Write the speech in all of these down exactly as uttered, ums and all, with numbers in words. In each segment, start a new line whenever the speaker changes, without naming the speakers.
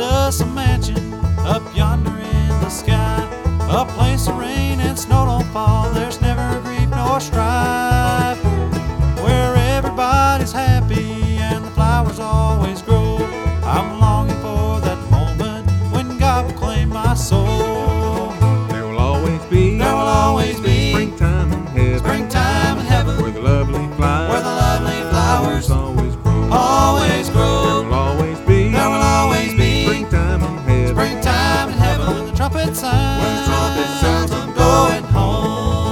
us a mansion up yonder in the sky, a place where rain and snow don't fall. There's never grief nor strife, where everybody's happy and the flowers always grow. I'm longing for that moment when God will claim my soul.
There will always be,
There will always be
springtime in heaven,
springtime in heaven,
where the lovely flowers,
where the lovely flowers
always grow.
always
There
grow.
will always be,
There will always be
springtime in heaven,
springtime in heaven, when the trumpet sounds,
when the trumpet sounds,
I'm going home.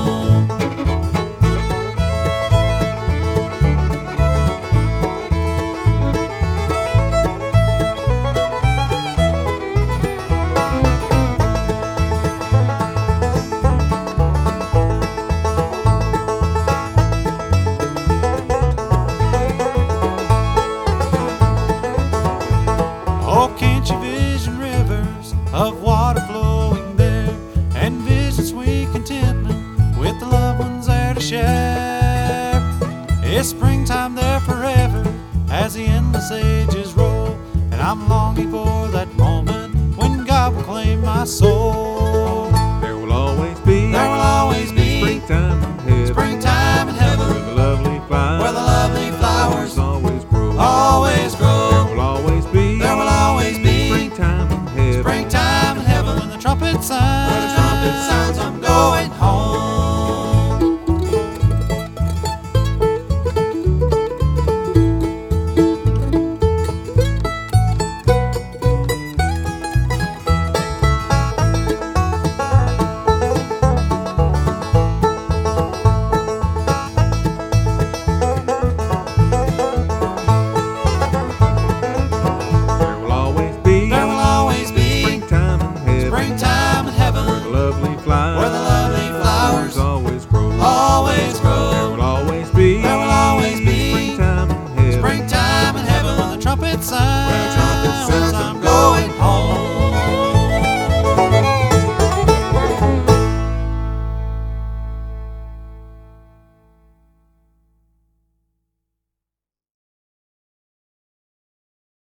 Oh, can't you vision rivers of water flowing there, and vision sweet contentment with the loved ones there to share? It's springtime there forever as the endless ages roll, and I'm longing for that moment when God will claim my soul.
there will always be,
There will always be
springtime in heaven,
springtime in heaven,
where the lovely flowers,
where the lovely flowers
always grow.
always
There
grow.
will always be,
There will always be
springtime in heaven,
springtime in heaven, when the trumpet sounds,
when the trumpet sounds,
I'm going home.
there will always be,
There will always be
springtime in heaven,
springtime in
where
heaven,
the lovely flowers,
where the lovely flowers
always grow.
always
There
grow.
will always be,
There will always be
springtime in heaven,
springtime in heaven, when the trumpet sounds,
trumpet sounds,
I'm going home.